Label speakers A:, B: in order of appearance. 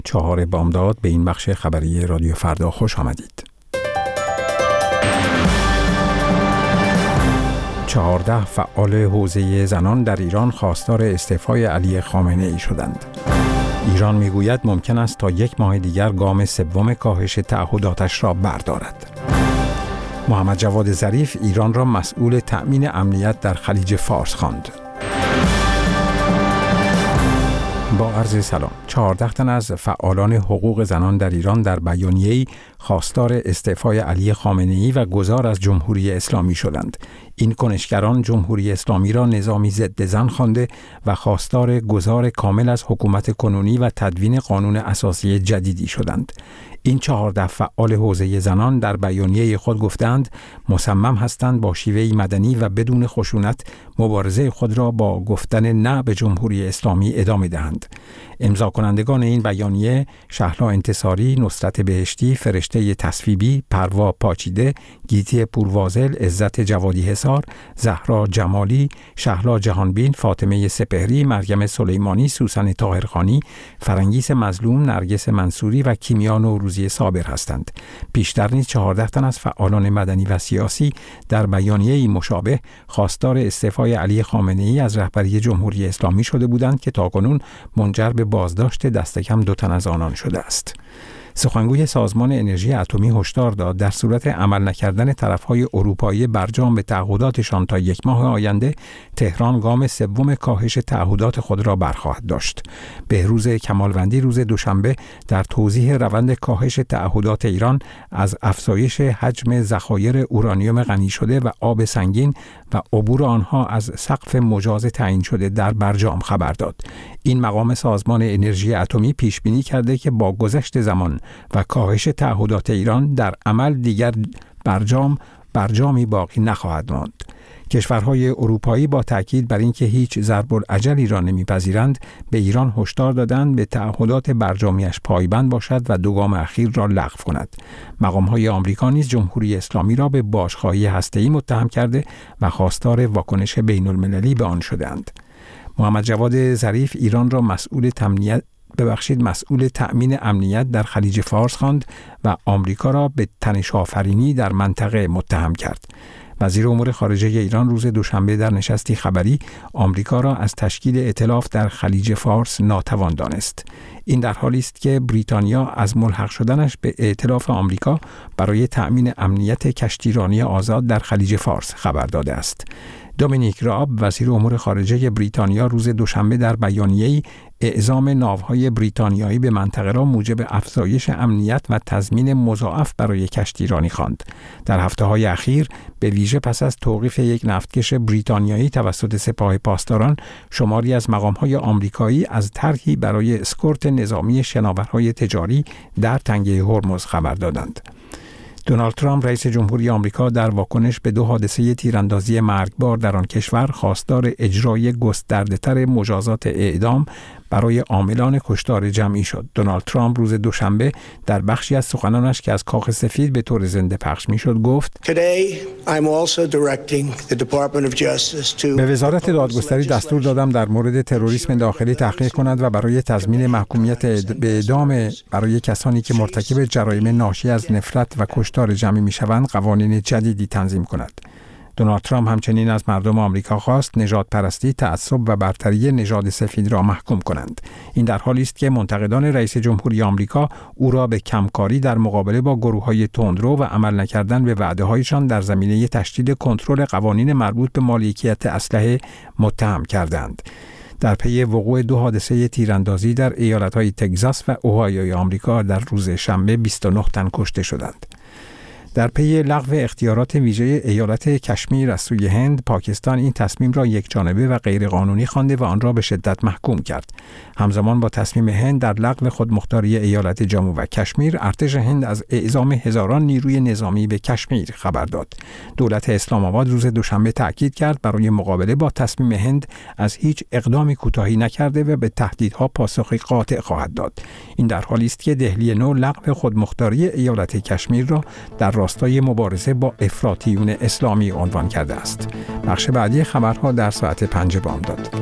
A: 4 بامداد به این بخش خبری رادیو فردا خوش آمدید. 14 فعال حوزه زنان در ایران خواستار استعفای علی خامنه‌ای شدند. ایران میگوید ممکن است تا 1 ماه دیگر گام سوم کاهش تعهداتش را بردارد. محمد جواد ظریف ایران را مسئول تأمین امنیت در خلیج فارس خواند. با عرض سلام. 14 تن از فعالان حقوق زنان در ایران در بیانیه‌ای خواستار استعفای علی خامنه‌ای و گذار از جمهوری اسلامی شدند. این کنشگران جمهوری اسلامی را نظامی ضد زن خوانده و خواستار گذار کامل از حکومت کنونی و تدوین قانون اساسی جدیدی شدند. این 14 فعال حوزه زنان در بیانیه خود گفتند مصمم هستند با شیوهی مدنی و بدون خشونت مبارزه خود را با گفتن نه به جمهوری اسلامی ادامه دهند. امضا کنندگان این بیانیه شهلا انتصاری، نصرت بهشتی، فرشته تصویبی، پروا پاچیده، گیتی پوروازل، عزت جوادی حصار، زهرا جمالی، شهلا جهانبین، فاطمه سپهری، مریم سلیمانی، سوسن طاهرخانی، فرنگیس مظلوم، نرگس منصوری و کیمیا نوروزی صابر هستند. پیشتر نیز 14 تن از فعالان مدنی و سیاسی در بیانیه‌ای مشابه خواستار استعفای علی خامنه‌ای از رهبری جمهوری اسلامی شده بودند که تاکنون منجر به بازداشت دست کم 2 تن از آنان شده است. سخنگوی سازمان انرژی اتمی هشدار داد در صورت عمل نکردن طرف‌های اروپایی برجام به تعهداتشان تا 1 ماه آینده، تهران گام سوم کاهش تعهدات خود را برخواهد داشت. بهروز کمالوندی روز دوشنبه در توضیح روند کاهش تعهدات ایران از افزایش حجم ذخایر اورانیوم غنی شده و آب سنگین و عبور آنها از سقف مجاز تعیین شده در برجام خبر داد. این مقام سازمان انرژی اتمی پیش بینی کرده که با گذشت زمان و کاهش تعهدات ایران در عمل دیگر برجامی باقی نخواهد ماند. کشورهای اروپایی با تاکید بر اینکه هیچ ضرب العجلی را نمیپذیرند به ایران هشدار دادند به تعهدات برجامیش پایبند باشد و 2 گام اخیر را لغو کند. مقام‌های آمریکا نیز جمهوری اسلامی را به بازخواهی هسته‌ای متهم کرده و خواستار واکنش بین‌المللی به آن شدند. محمد جواد ظریف ایران را مسئول تأمین امنیت در خلیج فارس خواند و آمریکا را به تنش‌آفرینی در منطقه متهم کرد. وزیر امور خارجه ایران روز دوشنبه در نشستی خبری آمریکا را از تشکیل ائتلاف در خلیج فارس ناتوان دانست. این در حالی است که بریتانیا از ملحق شدنش به ائتلاف آمریکا برای تأمین امنیت کشتیرانی آزاد در خلیج فارس خبر داده است. دومینیک راب وزیر امور خارجه بریتانیا روز دوشنبه در بیانیه‌ای اعزام ناوهای بریتانیایی به منطقه را موجب افزایش امنیت و تضمین مضاعف برای کشتیرانی خواند. در هفته‌های اخیر به ویژه پس از توقیف یک نفتکش بریتانیایی توسط سپاه پاسداران، شماری از مقام‌های آمریکایی از طرحی برای اسکورت نظامی شناورهای تجاری در تنگه هرمز خبر دادند. دونالد ترامپ رئیس جمهوری آمریکا در واکنش به 2 حادثه تیراندازی مرگبار در آن کشور خواستار اجرای گسترده‌تر مجازات اعدام برای عاملان کشتار جمعی شد. دونالد ترامپ روز دوشنبه در بخشی از سخنانش که از کاخ سفید به طور زنده پخش می‌شد گفت: به وزارت دادگستری دستور دادم در مورد تروریسم داخلی تحقیق کند و برای تضمین محکومیت به اعدام برای کسانی که مرتکب جرایم ناشی از نفرت و کشتار جمعی می‌شوند قوانین جدیدی تنظیم کند. دونالد ترامپ همچنین از مردم آمریکا خواست نژادپرستی، تعصب و برتری نژاد سفید را محکوم کنند. این در حالی است که منتقدان رئیس جمهوری آمریکا او را به کمکاری در مقابله با گروه‌های تندرو و عمل نکردن به وعده‌هایشان در زمینه تشدید کنترل قوانین مربوط به مالکیت اسلحه متهم کردند. در پی وقوع 2 حادثه تیراندازی در ایالت‌های تگزاس و اوهایوی آمریکا در روز شنبه 29 تن کشته شدند. در پی لغو اختیارات ویژه ایالت کشمیر از سوی هند، پاکستان این تصمیم را یکجانبه و غیرقانونی خوانده و آن را به شدت محکوم کرد. همزمان با تصمیم هند در لغو خودمختاری ایالت جموں و کشمیر، ارتش هند از اعزام هزاران نیروی نظامی به کشمیر خبر داد. دولت اسلام آباد روز دوشنبه تاکید کرد برای مقابله با تصمیم هند از هیچ اقدامی کوتاهی نکرده و به تهدیدها پاسخی قاطع خواهد داد. این در حالی است که دهلی نو لغو خودمختاری ایالت کشمیر را در راستای مبارزه با افراطیون اسلامی عنوان کرده است. بخش بعدی خبرها در ساعت 5 بامداد.